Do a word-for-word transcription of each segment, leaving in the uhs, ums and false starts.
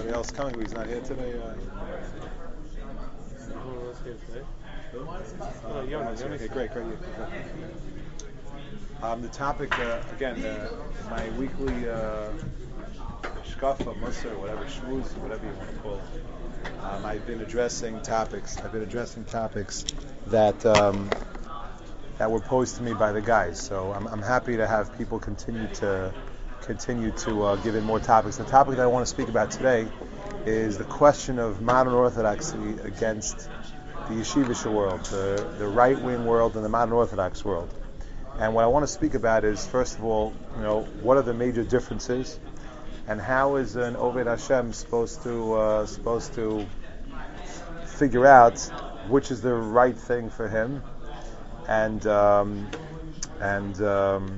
Anybody else coming? He's not here today. Uh, Who else here today? uh, Yoni, okay, great, great. Um, the topic uh, again, uh, my weekly uh, shkafa, musar, whatever, shmooze, whatever you want to call it. Um, I've been addressing topics. I've been addressing topics that um, that were posed to me by the guys. So I'm, I'm happy to have people continue to continue to uh, give in more topics. The topic that I want to speak about today is the question of modern orthodoxy against the yeshivish world, the, the right-wing world and the modern orthodox world. And what I want to speak about is, first of all, you know, what are the major differences, and how is an Oved Hashem supposed to uh, supposed to figure out which is the right thing for him, and um, and um,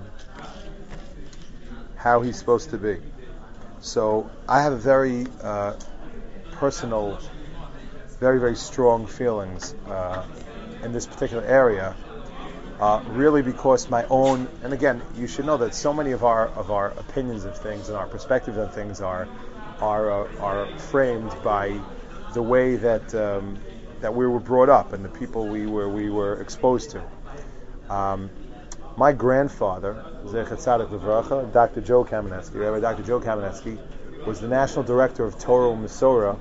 how he's supposed to be. So I have a very uh, personal, very very strong feelings uh, in this particular area. Uh, really, because my own, and again, you should know that so many of our of our opinions of things and our perspectives on things are are uh, are framed by the way that um, that we were brought up and the people we were we were exposed to. Um, my grandfather, Zecher Tzadik Livracha, Doctor Joe Kamenetsky, Rabbi Doctor Joe Kamenetsky, was the national director of Torah Masorah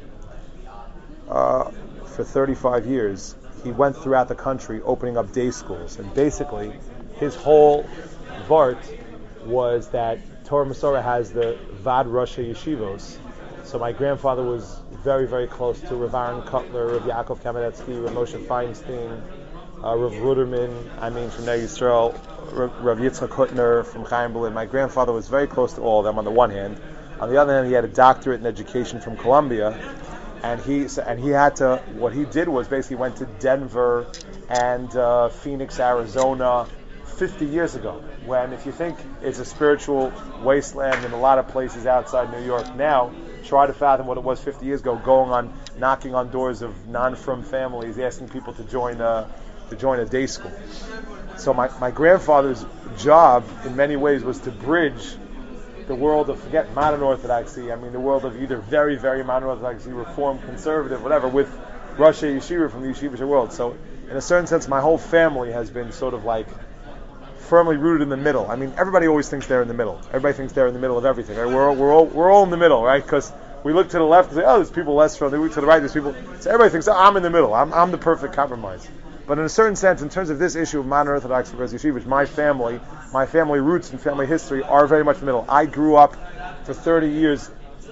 uh, for thirty-five years. He went throughout the country opening up day schools, and basically his whole vart was that Torah Masorah has the Vad Rasha Yeshivos. So my grandfather was very, very close to Rav Aaron Kotler, Rav Yaakov Kamenetsky, Rav Moshe Feinstein, uh, Rav Ruderman, I mean from Ner Yisrael, Rav, Rav Yitzchak Hutner from Chaim Berlin. My grandfather was very close to all of them on the one hand. On the other hand, he had a doctorate in education from Columbia. And he and he had to. What he did was basically went to Denver and uh, Phoenix, Arizona, fifty years ago. When, if you think it's a spiritual wasteland in a lot of places outside New York now, try to fathom what it was fifty years ago. Going on, knocking on doors of non-frum families, asking people to join a to join a day school. So my my grandfather's job, in many ways, was to bridge the world of, forget modern orthodoxy, I mean the world of either very, very modern orthodoxy, reform, conservative, whatever, with Rosh Yeshiva from the yeshivish world. So in a certain sense, my whole family has been sort of like firmly rooted in the middle. I mean, everybody always thinks they're in the middle. Everybody thinks they're in the middle of everything. Right? We're all, we're all we're all in the middle, right? Because we look to the left and say, oh, there's people less from. They look to the right, there's people. So everybody thinks, oh, I'm in the middle. I'm I'm the perfect compromise. But in a certain sense, in terms of this issue of modern orthodoxy versus yeshivish, my family, my family roots and family history are very much in the middle. I grew up for thirty years,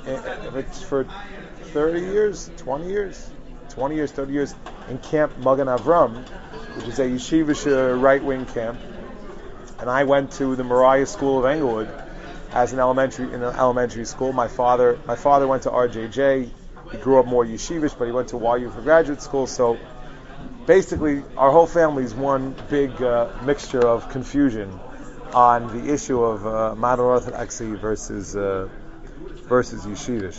for thirty years, twenty years, twenty years, thirty years in Camp Magen Avram, which is a yeshivish right-wing camp. And I went to the Moriah School of Englewood as an elementary in an elementary school. My father, my father went to R J J. He grew up more yeshivish, but he went to Y U for graduate school. So basically, our whole family is one big uh, mixture of confusion on the issue of uh, modern orthodoxy versus uh, versus yeshivish.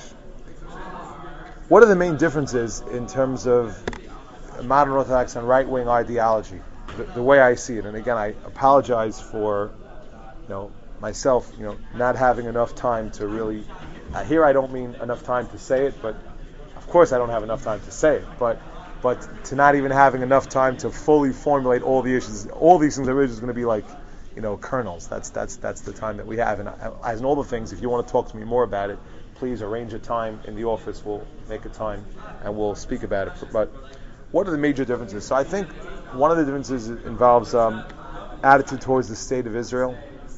What are the main differences in terms of modern orthodox and right-wing ideology? The, the way I see it, and again, I apologize for, you know, myself, you know, not having enough time to really. Uh, here, I don't mean enough time to say it, but of course, I don't have enough time to say it, but. But to not even having enough time to fully formulate all the issues, all these things are really just going to be like, you know, kernels. That's that's that's the time that we have. And as in all the things, if you want to talk to me more about it, please arrange a time in the office. We'll make a time and we'll speak about it. But what are the major differences? So I think one of the differences involves um, attitude towards the state of Israel.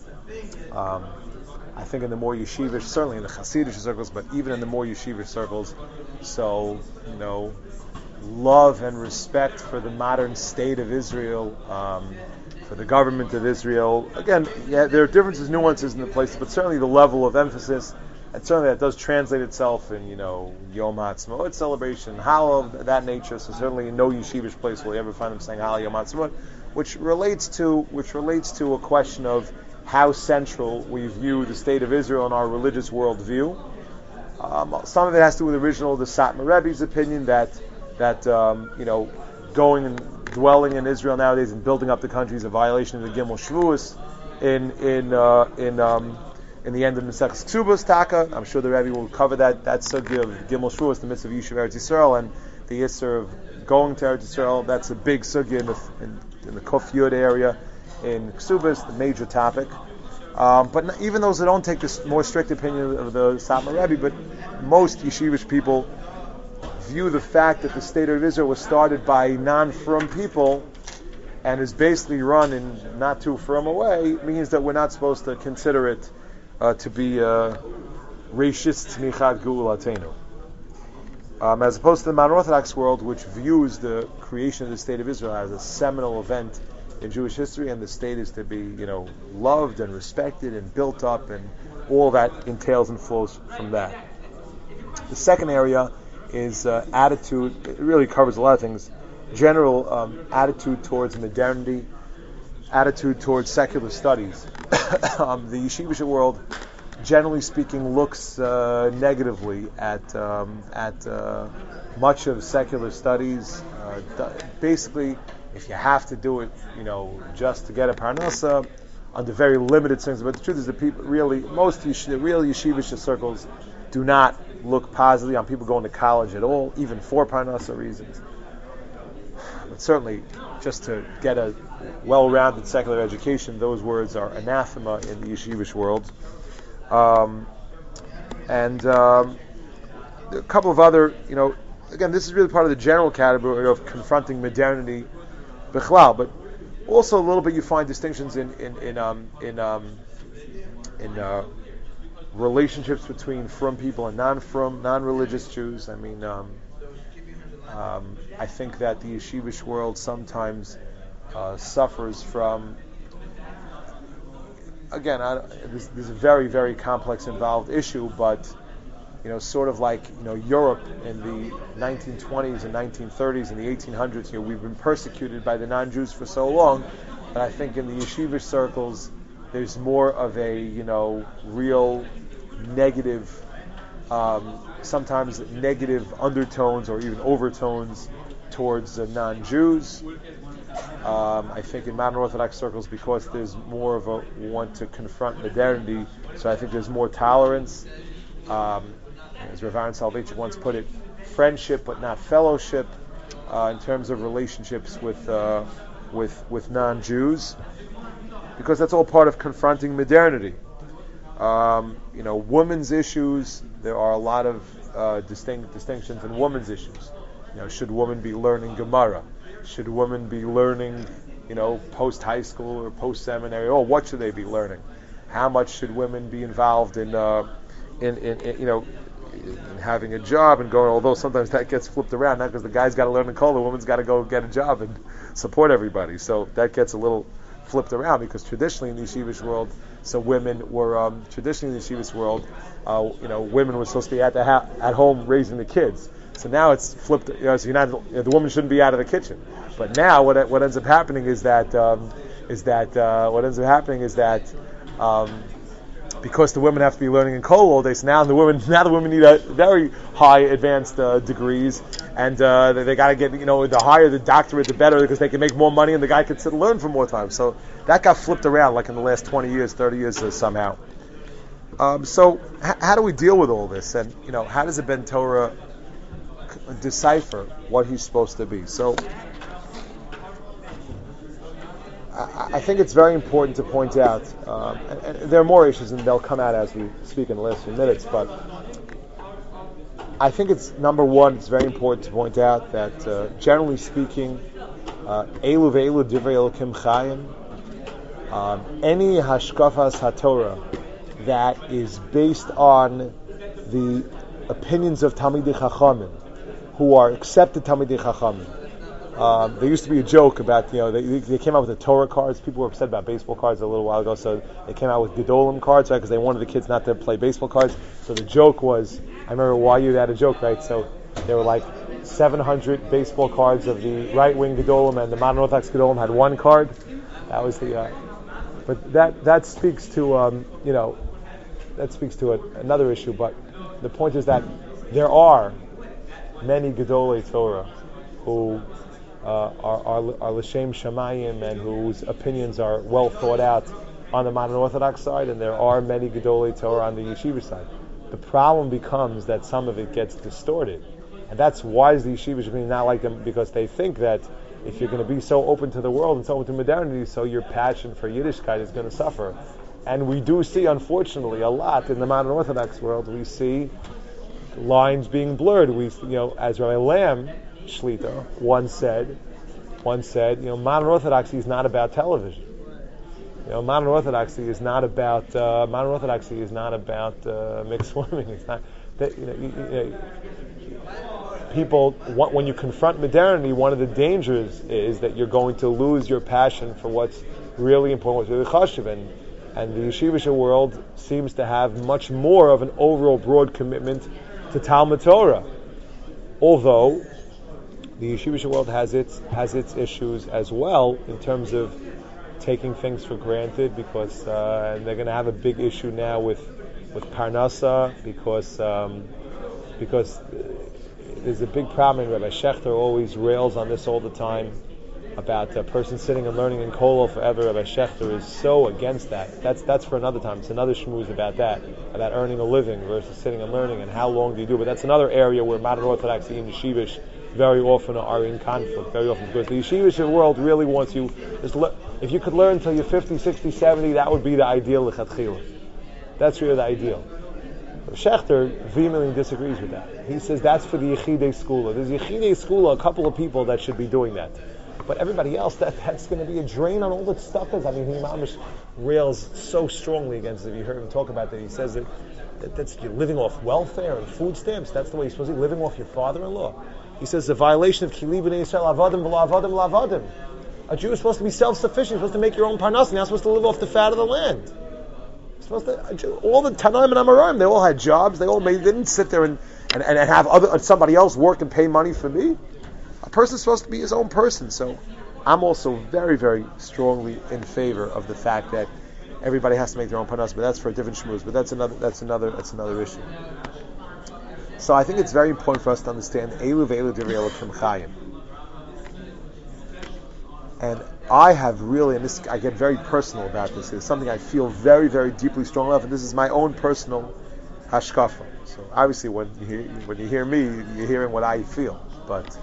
Um, I think in the more yeshivish, certainly in the Hasidic circles, but even in the more yeshivish circles, so, you know, love and respect for the modern state of Israel, um, for the government of Israel. Again, yeah, there are differences, nuances in the places, but certainly the level of emphasis, and certainly that does translate itself in, you know, Yom HaAtzmaut celebration, Hallel of that nature. So certainly in no yeshivish place will you ever find them saying Hallel Yom HaAtzmaut, which relates to which relates to a question of how central we view the state of Israel in our religious worldview. Um, some of it has to do with the original, the Satmar Rebbe's opinion that that um, you know, going and dwelling in Israel nowadays and building up the country is a violation of the Gimel Shavuos in in uh, in um, in the end of Maseches Ksubos Taka. I'm sure the Rebbe will cover that that sugya of Gimel Shavuos, the mitzvah of Yishuv Eretz Yisrael, and the Yisur of going to Eretz Yisrael. That's a big sugya in the in, in the Kuf Yud area in Ksubos, the major topic. Um, but n- even those that don't take this more strict opinion of the Satmar Rebbe, but most yeshivish people view the fact that the state of Israel was started by non-frum people and is basically run in not too frum a way, means that we're not supposed to consider it uh, to be uh, Reishis Tzmichat Geulatenu. Um, as opposed to the modern Orthodox world, which views the creation of the state of Israel as a seminal event in Jewish history, and the state is to be, you know, loved and respected and built up, and all that entails and flows from that. The second area is uh, attitude. It really covers a lot of things. General um, attitude towards modernity, attitude towards secular studies. um, the yeshivish world, generally speaking, looks uh, negatively at um, at uh, much of secular studies. Uh, th- basically, if you have to do it, you know, just to get a parnasa, under very limited things. But the truth is that people really, most yesh- the real yeshivish circles do not look positively on people going to college at all, even for parnasa reasons. But certainly, just to get a well-rounded secular education, those words are anathema in the yeshivish world. Um, and um, a couple of other, you know, again, this is really part of the general category of confronting modernity, bichlal, but also a little bit you find distinctions in in in um, in um, in uh, relationships between frum people and non-frum, non-religious Jews. I mean, um, um, I think that the yeshivish world sometimes uh, suffers from. Again, I, this, this is a very, very complex, involved issue, but you know, sort of like you know Europe in the nineteen twenties and nineteen thirties and the eighteen hundreds. You know, we've been persecuted by the non-Jews for so long, but I think in the yeshivish circles, there's more of a you know real negative, um, sometimes negative undertones or even overtones towards the non-Jews. Um, I think in modern Orthodox circles, because there's more of a want to confront modernity, so I think there's more tolerance. Um, as Rav Aaron Soloveitchik once put it, friendship but not fellowship uh, in terms of relationships with uh, with with non-Jews, because that's all part of confronting modernity. Um, you know, women's issues. There are a lot of uh, distinct distinctions in women's issues. You know, should women be learning Gemara? Should women be learning, you know, post-high school or post-seminary? Or what should they be learning? How much should women be involved in, uh, in, in, in, you know, in having a job and going? Although sometimes that gets flipped around, not because the guy's got to learn the call, the woman's got to go get a job and support everybody. So that gets a little flipped around, because traditionally in the yeshivish world, so women were um, traditionally in the yeshivish world, uh, you know, women were supposed to be at the ha- at home raising the kids. So now it's flipped. You know, so you're not, you know, the woman shouldn't be out of the kitchen. But now, what what ends up happening is that um, is that uh, what ends up happening is that um, because the women have to be learning in kollel all day, so now the women now the women need a very high advanced uh, degrees, and uh, they, they got to get, you know, the higher the doctorate, the better, because they can make more money, and the guy can sit and learn for more time. So that got flipped around, like in the last twenty years, thirty years uh, somehow. Um, so h- how do we deal with all this, and you know, how does a Ben Torah decipher what he's supposed to be? So I, I think it's very important to point out, um, and, and there are more issues, and they'll come out as we speak in the last few minutes, but I think it's, number one, it's very important to point out that uh, generally speaking, Elu ve'elu divrei Elokim chayim, um, any hashkafas haTorah that is based on the opinions of Talmidei Chachamim, who are accepted Talmidei Chachamim. Um, there used to be a joke about, you know, they, they came out with the Torah cards. People were upset about baseball cards a little while ago, so they came out with Gedolim cards, right, because they wanted the kids not to play baseball cards. So the joke was, I remember why you had a joke, right? So there were like seven hundred baseball cards of the right-wing Gedolim, and the modern Orthodox Gedolim had one card. That was the, uh, but that that speaks to, um, you know, that speaks to a, another issue. But the point is that there are many Gedolei Torah who uh, are, are are l'shem shamayim, and whose opinions are well thought out on the modern Orthodox side, and there are many Gedolei Torah on the yeshiva side. The problem becomes that some of it gets distorted. And that's why the yeshiva should not like them, because they think that if you're going to be so open to the world and so open to modernity, so your passion for Yiddishkeit is going to suffer. And we do see, unfortunately, a lot in the modern Orthodox world. We see lines being blurred. We, you know, as Rabbi Lamb Shlita once said, once said, you know, modern Orthodoxy is not about television. You know, modern Orthodoxy is not about uh, modern Orthodoxy is not about uh, mixed swimming. It's not that, you know, you, you know, people, when you confront modernity, one of the dangers is that you're going to lose your passion for what's really important, what's really chashuv. And, and the yeshivish world seems to have much more of an overall broad commitment to Talmud Torah. Although the yeshivish world has its has its issues as well in terms of taking things for granted, because uh, and they're going to have a big issue now with with Parnasa, because um, because there's a big problem. And Rabbi Shechter always rails on this all the time about a person sitting and learning in Kollel forever. Rabbi Shechter is so against that. That's that's for another time. It's another shmooze about that, about earning a living versus sitting and learning, and how long do you do. But that's another area where modern Orthodoxy and yeshivish very often are in conflict, very often, because the yeshivish world really wants you, just le- if you could learn until you're fifty, sixty, seventy, that would be the ideal lechatchila. That's really the ideal. Shechter vehemently disagrees with that. He says that's for the Yechidei Skula. There's Yechidei Skula, a couple of people that should be doing that. But everybody else, that that's going to be a drain on all that stuff. Is. I mean, he mamish rails so strongly against it. You heard him talk about that. He says that, that that's you're living off welfare and food stamps. That's the way you're supposed to be living off your father-in-law. He says the violation of Kili b'nei Yisrael, avadim v'la avadim la avadim. A Jew is supposed to be self-sufficient. You're supposed to make your own parnas. You're not supposed to live off the fat of the land. You're supposed to, a Jew, all the Tanaim and Amoraim, they all had jobs. They all made. They didn't sit there and, and, and have other somebody else work and pay money for me. A person's supposed to be his own person. So I'm also very, very strongly in favor of the fact that everybody has to make their own parnas. But that's for a different shmooze. But that's another. That's another. That's another issue. So I think it's very important for us to understand Elu ve'elu divrei Elokim Chayim. And I have really, and this I get very personal about this. It's something I feel very, very deeply strong about, and this is my own personal hashkafa. So obviously, when you hear, when you hear me, you're hearing what I feel. But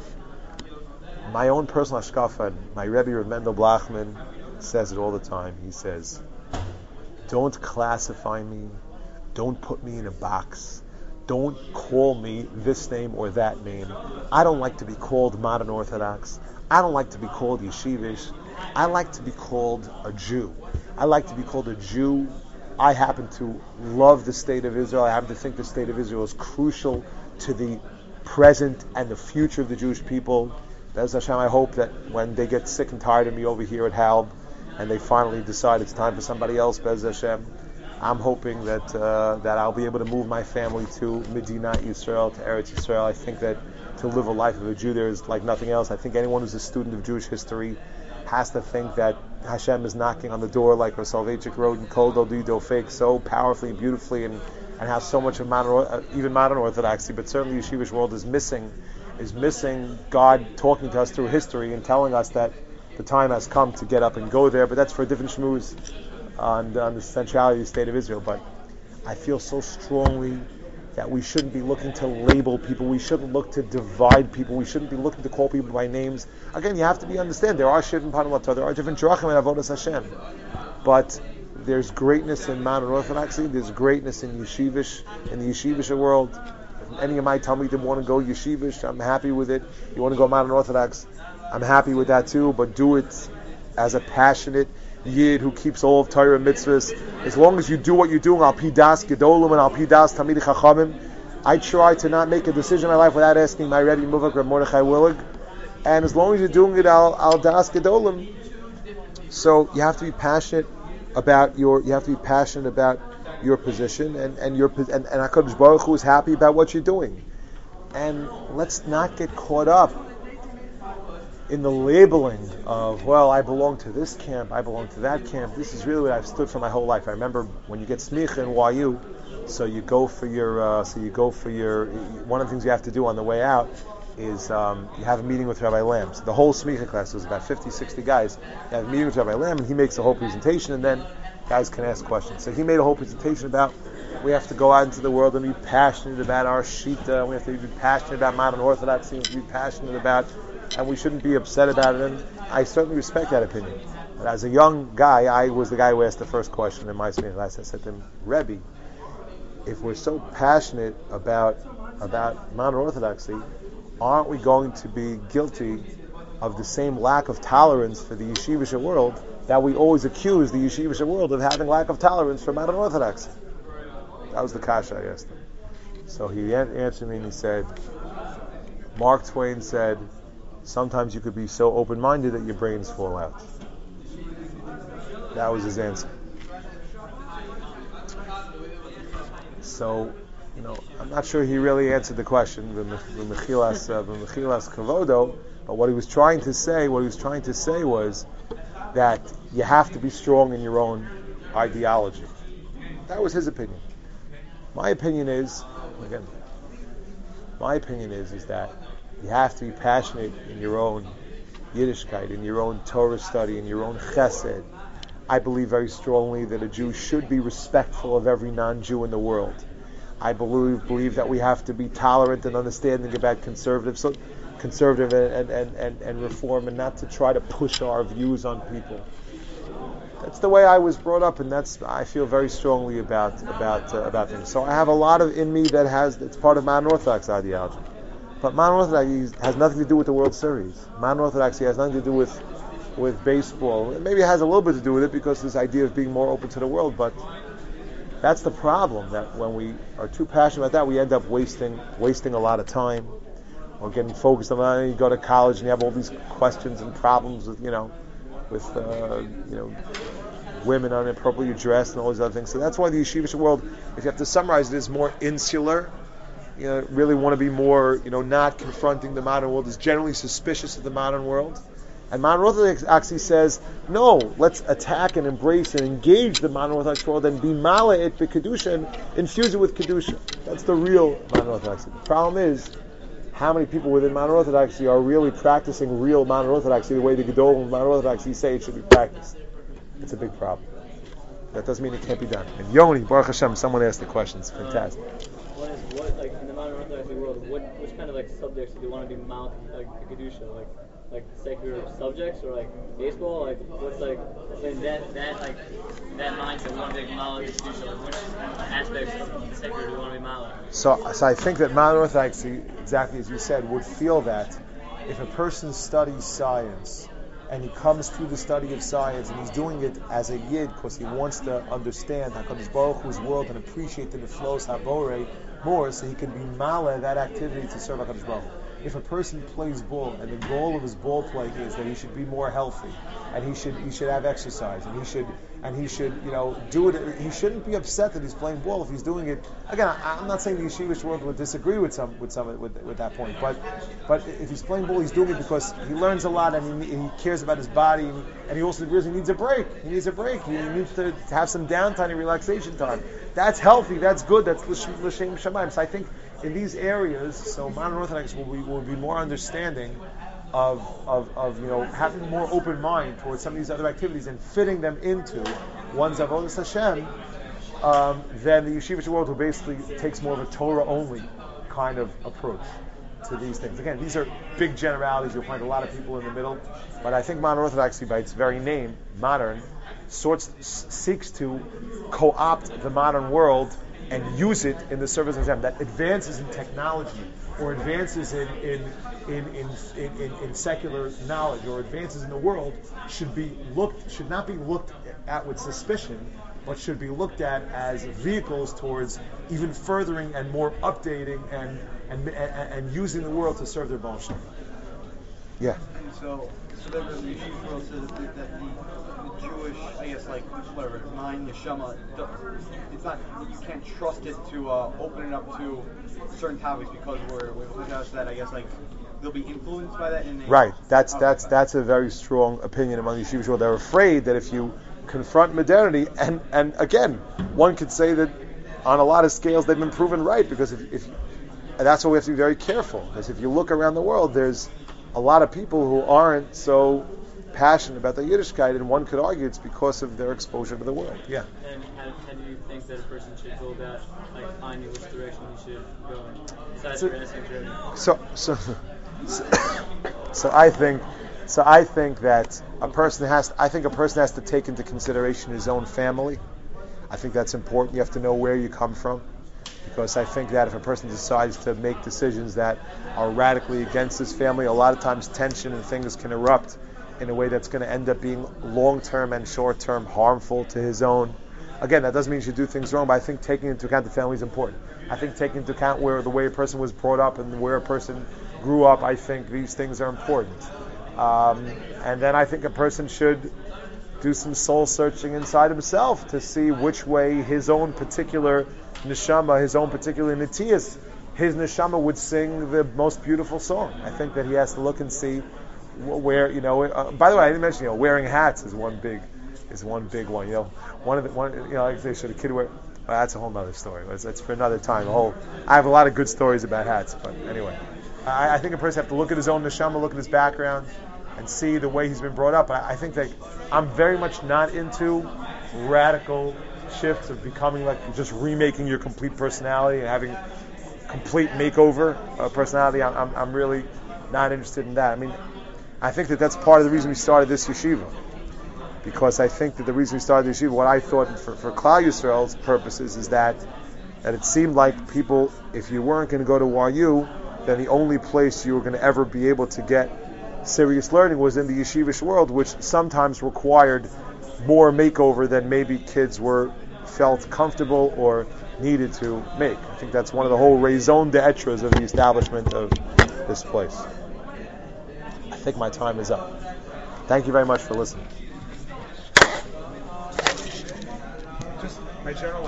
my own personal hashkafa, and my Rebbe Rav Mendel Blachman says it all the time. He says, "Don't classify me. Don't put me in a box. Don't call me this name or that name. I don't like to be called modern Orthodox. I don't like to be called yeshivish. I like to be called a Jew. I like to be called a Jew. I happen to love the state of Israel. I happen to think the state of Israel is crucial to the present and the future of the Jewish people. Be'ez Hashem, I hope that when they get sick and tired of me over here at Halb, and they finally decide it's time for somebody else, Be'ez Hashem, I'm hoping that uh, that I'll be able to move my family to Medina Yisrael, to Eretz Yisrael. I think that to live a life of a Jew there is like nothing else. I think anyone who's a student of Jewish history has to think that Hashem is knocking on the door, like Rav Soloveitchik wrote in Kol Dodi Dofek, so powerfully and beautifully, and, and how so much of modern, uh, even modern Orthodoxy, but certainly the Yeshivish world is missing, is missing God talking to us through history and telling us that the time has come to get up and go there. But that's for a different shmooze on, on the centrality of the state of Israel. But I feel so strongly that we shouldn't be looking to label people. We shouldn't look to divide people. We shouldn't be looking to call people by names. Again, you have to be understand there are shivim panamatah, there are different drachim and avodas Hashem, but there's greatness in modern Orthodoxy. There's greatness in yeshivish, in the yeshivish world. If any of my talmidim want to go yeshivish, I'm happy with it. You want to go modern Orthodox, I'm happy with that too. But do it as a passionate Yid who keeps all of Torah and mitzvahs. As long as you do what you're doing, al pidas gedolim and al pidas tamid chachamim. I try to not make a decision in my life without asking my Rebbe Muvak Reb Mordechai Willig. And as long as you're doing it al al das gedolim, so you have to be passionate about your. You have to be passionate about your position, and and your and, and HaKadosh Baruch Hu is happy about what you're doing. And let's not get caught up in the labeling of, well, I belong to this camp, I belong to that camp. This is really what I've stood for my whole life. I remember when you get smicha in Y U, so you go for your, uh, so you go for your. One of the things you have to do on the way out is um, you have a meeting with Rabbi Lamb. So the whole smicha class was about fifty, sixty guys. You have a meeting with Rabbi Lamb, and he makes a whole presentation, and then guys can ask questions. So he made a whole presentation about we have to go out into the world and be passionate about our shita, and we have to be passionate about modern orthodoxy, we have to be passionate about, and we shouldn't be upset about it. And I certainly respect that opinion. But as a young guy, I was the guy who asked the first question in my Smith class. I said to him, Rebbe, if we're so passionate about about modern orthodoxy, aren't we going to be guilty of the same lack of tolerance for the yeshivish world that we always accuse the yeshivish world of having lack of tolerance for modern orthodoxy? That was the kasha I asked him. So he answered me and he said, Mark Twain said, sometimes you could be so open-minded that your brains fall out. That was his answer. So, you know, I'm not sure he really answered the question, the Mechilas Kavodo, but what he was trying to say, what he was trying to say was that you have to be strong in your own ideology. That was his opinion. My opinion is, again, my opinion is, is that you have to be passionate in your own Yiddishkeit, in your own Torah study, in your own chesed. I believe very strongly that a Jew should be respectful of every non-Jew in the world. I believe believe that we have to be tolerant and understanding about conservative, so, conservative and, and, and, and reform, and not to try to push our views on people. That's the way I was brought up, and that's I feel very strongly about about uh, about things. So I have a lot of in me that has it's part of modern Orthodox ideology. But modern Orthodoxy has nothing to do with the World Series. Modern Orthodoxy has nothing to do with with baseball. Maybe it has a little bit to do with it because this idea of being more open to the world, but that's the problem, that when we are too passionate about that, we end up wasting wasting a lot of time or getting focused on that. You go to college and you have all these questions and problems with, you know, with, uh, you know, women inappropriately dressed and all these other things. So that's why the yeshivish world, if you have to summarize it, is more insular. You know, really want to be more, you know, not confronting the modern world, is generally suspicious of the modern world. And modern Orthodoxy says, no, let's attack and embrace and engage the modern Orthodox world and be mala it be kedusha and infuse it with kedusha. That's the real modern Orthodoxy. The problem is, how many people within modern Orthodoxy are really practicing real modern Orthodoxy the way the Gedol and modern Orthodoxy say it should be practiced? It's a big problem. That doesn't mean it can't be done. And Yoni, Baruch Hashem, someone asked the question. It's fantastic. What, is, what like in the modern Orthodox world, what which kind of like subjects do you want to be mal like the kedusha, like like secular subjects or like baseball, like what's like in that that like that mindset, we want to be mal the kedusha, like which aspects of secular do you want to be mal? So, so I think that modern Orthodoxy, exactly as you said, would feel that if a person studies science and he comes to the study of science and he's doing it as a yid because he wants to understand HaKadosh Baruch Hu's world and appreciate the neflos haborei more, so he can be mala that activity to serve HaKadosh Baruch Hu. If a person plays ball and the goal of his ball play is that he should be more healthy and he should he should have exercise and he should and he should you know do it, he shouldn't be upset that he's playing ball if he's doing it. Again, I, I'm not saying the yeshivish world would disagree with some with some with, with that point, but but if he's playing ball, he's doing it because he learns a lot and he, and he cares about his body, and, and he also really needs a break. He needs a break. He needs to have some downtime and relaxation time. That's healthy. That's good. That's l'shem shamayim. So I think in these areas, so modern Orthodox will be will be more understanding of of of you know having a more open mind towards some of these other activities and fitting them into one's avodas Hashem, um, than the yeshivish world, who basically takes more of a Torah only kind of approach to these things. Again, these are big generalities. You'll find a lot of people in the middle, but I think modern Orthodoxy, by its very name, modern, sorts seeks to co-opt the modern world and use it in the service of Hashem. That advances in technology or advances in in, in, in, in, in in secular knowledge or advances in the world should be looked should not be looked at with suspicion, but should be looked at as vehicles towards even furthering and more updating and and and, and using the world to serve their Baal Shem. Yeah. And so, so that the Yeshiva world says that the, the Jewish, I guess, like whatever, mind, neshama, it's not, you can't trust it to uh, open it up to certain topics because we're we're looking at that. I guess like they'll be influenced by that. And they, right. That's okay. that's that's a very strong opinion among the Yeshiva world. They're afraid that if you confront modernity, and and again, one could say that on a lot of scales they've been proven right, because if, if and that's why we have to be very careful, because if you look around the world, there's a lot of people who aren't so passionate about their Yiddishkeit, and one could argue it's because of their exposure to the world. Yeah. And how, how do you think that a person should go about like finding which direction he should go in? Besides So- your essence journey. So, so, so, so I think, so I think that a person has, I think a person has to take into consideration his own family. I think that's important. You have to know where you come from, because I think that if a person decides to make decisions that are radically against his family, a lot of times tension and things can erupt in a way that's going to end up being long-term and short-term harmful to his own. Again, that doesn't mean you should do things wrong, but I think taking into account the family is important. I think taking into account where the way a person was brought up and where a person grew up, I think these things are important. Um, and then I think a person should do some soul searching inside himself to see which way his own particular neshama, his own particular netias, his neshama would sing the most beautiful song. I think that he has to look and see where, you know. Uh, by the way, I didn't mention, you know, wearing hats is one big, is one big one. You know, one of the one, you know, like they should a kid wear. Well, that's a whole other story. That's, that's for another time. A whole. I have a lot of good stories about hats, but anyway, I, I think a person has to look at his own neshama, look at his background, and see the way he's been brought up. I, I think that I'm very much not into radical shifts of becoming like just remaking your complete personality and having complete makeover of personality. I'm, I'm, I'm really not interested in that. I mean, I think that that's part of the reason we started this yeshiva, because I think that the reason we started the yeshiva, what I thought for, for Klal Yisrael's purposes, is that that it seemed like people, if you weren't going to go to Y U, then the only place you were going to ever be able to get serious learning was in the yeshivish world, which sometimes required more makeover than maybe kids were felt comfortable or needed to make. I think that's one of the whole raison d'etres of the establishment of this place. I think my time is up. Thank you very much for listening. Just my general